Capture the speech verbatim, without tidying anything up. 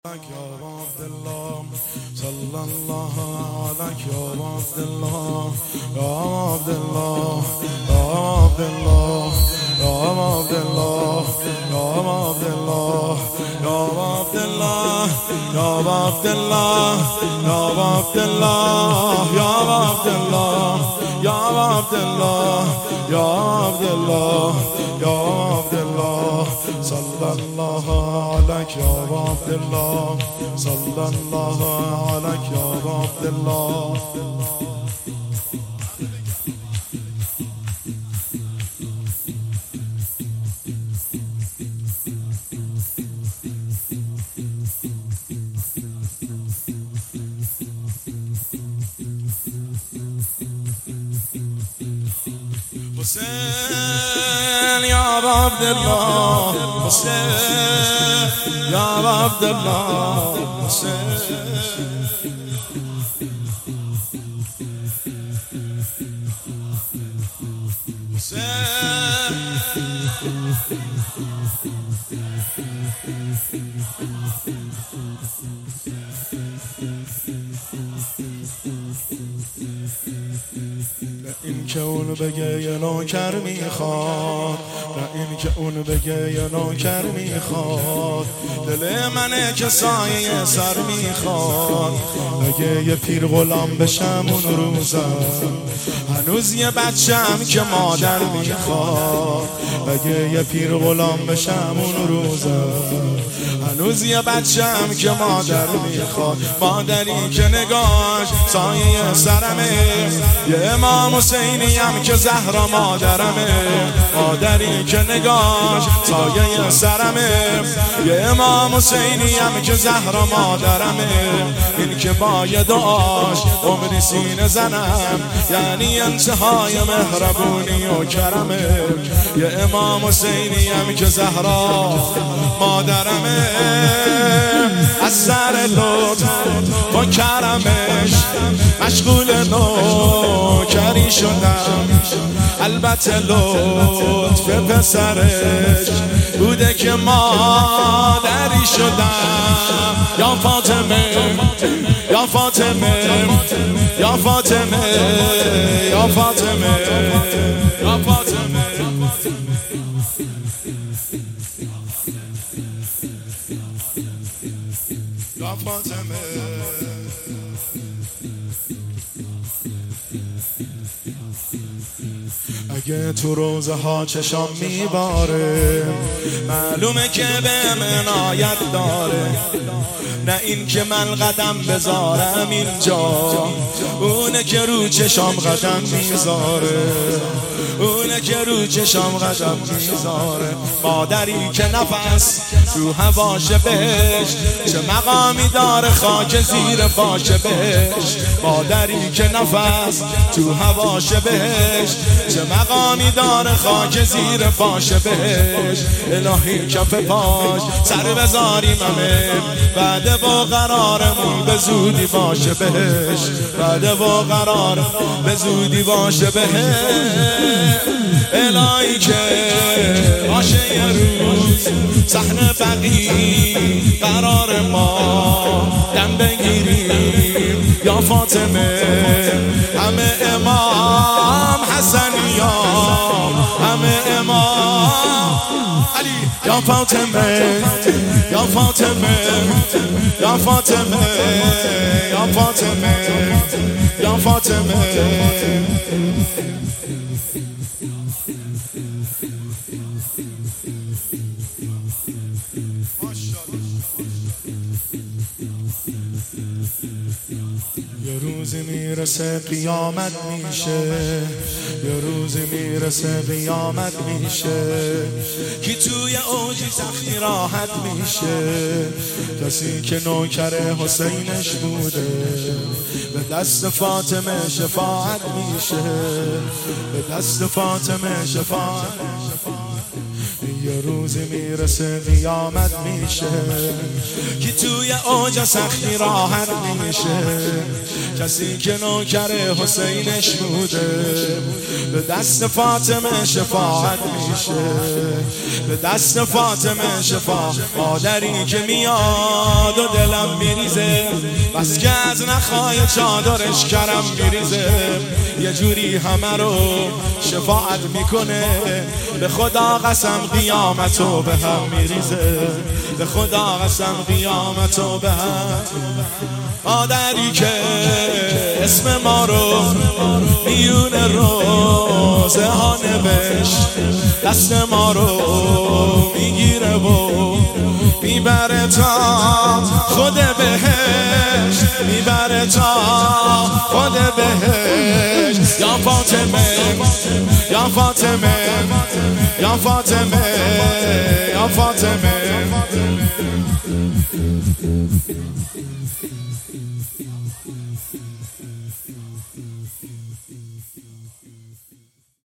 يا عبد الله صلى الله عليك يا عبد الله يا عبد الله يا عبد الله يا عبد الله يا عبد الله يا عبد الله يا عبد الله يا عبد الله يا عبد الله يا عبد الله يا عبد الله يا عبد الله صلى الله عليك يا عبد الله صلى الله عليك يا عبد الله حسين يا عبد الله حسين يا عبد الله حسين این که اون بگه یه نوکر میخواد نه این که اون بگه یه نوکر میخواد دل منه که سایه سر میخواد بگه یه پیر غلام بشم اون روزم هنوز یه بچم که مادر میخواد بگه یه پیر غلام بشم اون روزم هنوز یه بچم که مادر میخواد مادری که نگاش سایه سرمه یه امام حسینی هم که زهرا مادرمه مادری که نگاش سایه سرمه یه امام حسینی هم که زهرا مادرمه این که با یه دعاش عمری سینه زنم یعنی انتهای مهربونی و کرمه یه امام حسینی هم که زهرا مادرمه از سر لطف با کرمش مشغول نوکری شدم البته لطف پسرش بوده که مادری شدم یا فاطمه یا فاطمه یا فاطمه یا فاطمه یا فاطمه یا فاطمه اگه تو روزه ها چشام میباره معلومه که به من عنایت داره نه این که من قدم بذارم اینجا اونه که رو چشام قدم میذاره اونه که رو چشام قدم میذاره مادری که نفس تو هواشه بهش چه مقامی داره خاک زیر باشه بهش مادری که نفس تو هواشه بهش چه مقامی داره خاک زیر باشه بهش الهی کف پاش سر بذاریم همه بعد با قرارمون به زودی باشه بهش بعد با قرار به زودی باشه بهش الهی که باشه یه روز صحنه بقی قرار ما دم بگیریم یا فاطمه همه امام حسنیان همه امام علی یا فاطمه یا فاطمه یا فاطمه یا فاطمه یا فاطمه یه روزی میرسه قیامت میشه یه روزی میرسه قیامت میشه کی توی اوجی تختی راحت میشه کسی که نوکر حسینش بوده به دست فاطمه شفاعت میشه به دست فاطمه شفاعت یه روزی میرسه قیامت میشه که توی اوج سختی راحت میشه. کسی که نوکر حسینش بوده به دست فاطمه شفاعت میشه، به دست فاطمه شفاعت. مادری که میاد و دلم میریزه بس که از نخای چادرش کرم میریزه، یه جوری همه رو شفاعت میکنه. به خدا قسم قیامتو به هم میریزه، به خدا قسم قیامتو به هم. مادری که اسم ما رو میون روزه ها نوشت، دست ما رو میگیره و میبره تا خود بهش، میبره تا خود بهش. یا فاطمه یا فاطمه یا فاطمه یا فاطمه.